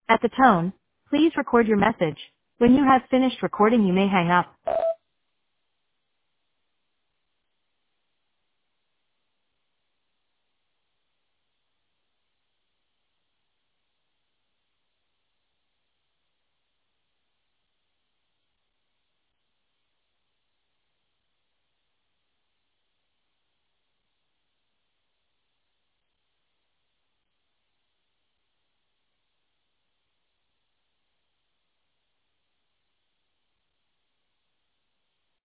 At the tone, please record your message. When you have finished recording, you may hang up.